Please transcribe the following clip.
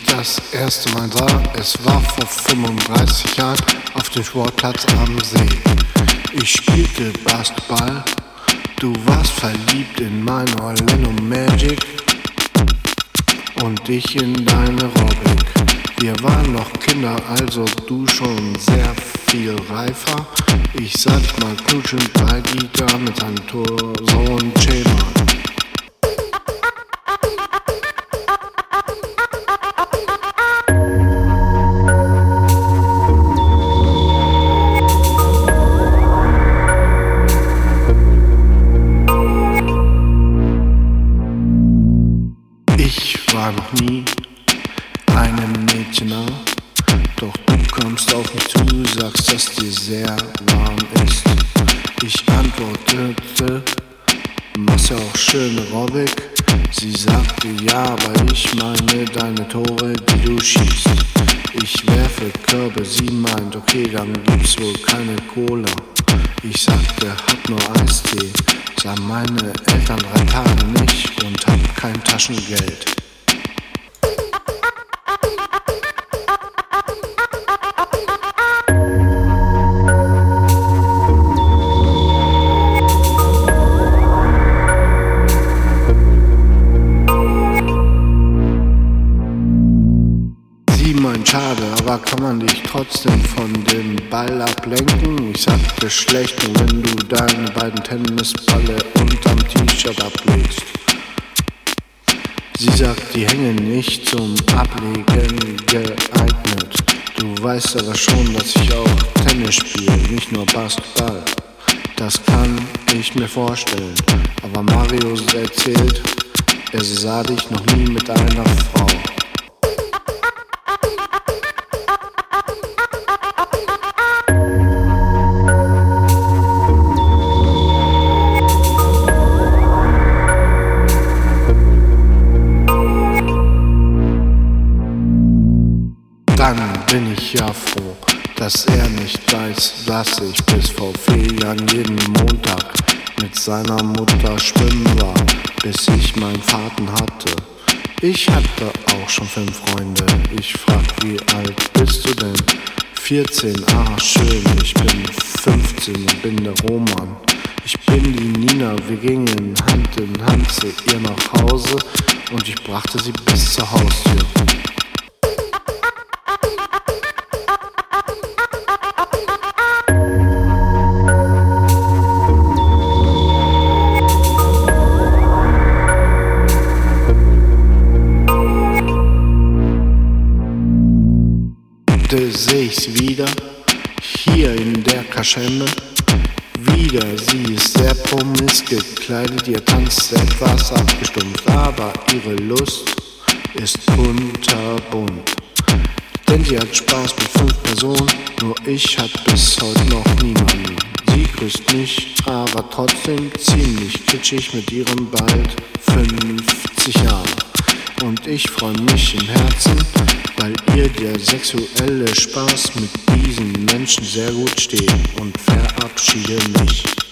das erste Mal sah, es war vor 35 Jahren auf dem Sportplatz am See. Ich spielte Basketball, du warst verliebt in mein Orlando Magic und ich in deine Aerobic. Wir waren noch Kinder, also du schon sehr viel reifer. Ich sag mal knutschend bei Giga mit seinem Sohn Chema. Ich war noch nie einem Mädchen nah, doch du kommst auf mich zu, sagst, dass dir sehr warm ist. Ich antwortete, machst ja auch schön Aerobic. Sie sagte ja, aber ich meine deine Tore, die du schießt. Ich werfe Körbe, sie meint, okay, dann gibt's wohl keine Cola. Ich sagte, hab nur Eistee, sah meine Eltern 3 Tage nicht und hab kein Taschengeld. Schade, aber kann man dich trotzdem von dem Ball ablenken? Ich sagte schlecht, nur wenn du deine beiden Tennisballe unterm T-Shirt ablegst. Sie sagt, die hängen nicht zum Ablegen geeignet. Du weißt aber schon, dass ich auch Tennis spiele, nicht nur Basketball. Das kann ich mir vorstellen, aber Mario erzählt, er sah dich noch nie mit einer Frau. Dann bin ich ja froh, dass er nicht weiß, dass ich bis vor 4 Jahren jeden Montag mit seiner Mutter schwimmen war, bis ich meinen Vater hatte. Ich hatte auch schon 5 Freunde. Ich frag, wie alt bist du denn? 14, schön, ich bin 15 und bin der Roman. Ich bin die Nina, wir gingen Hand in Hand zu ihr nach Hause und ich brachte sie bis zur Haustür. Seh ich's wieder, hier in der Kaschemme. Wieder, sie ist sehr promis gekleidet, ihr tanzt etwas abgestumpft, aber ihre Lust ist kunterbunt. Denn sie hat Spaß mit 5 Personen, nur ich hat bis heute noch niemanden. Sie küsst mich, aber trotzdem ziemlich kitschig mit ihrem bald 50 Jahren. Und ich freu mich im Herzen, weil ihr der sexuelle Spaß mit diesen Menschen sehr gut steht und verabschiede mich.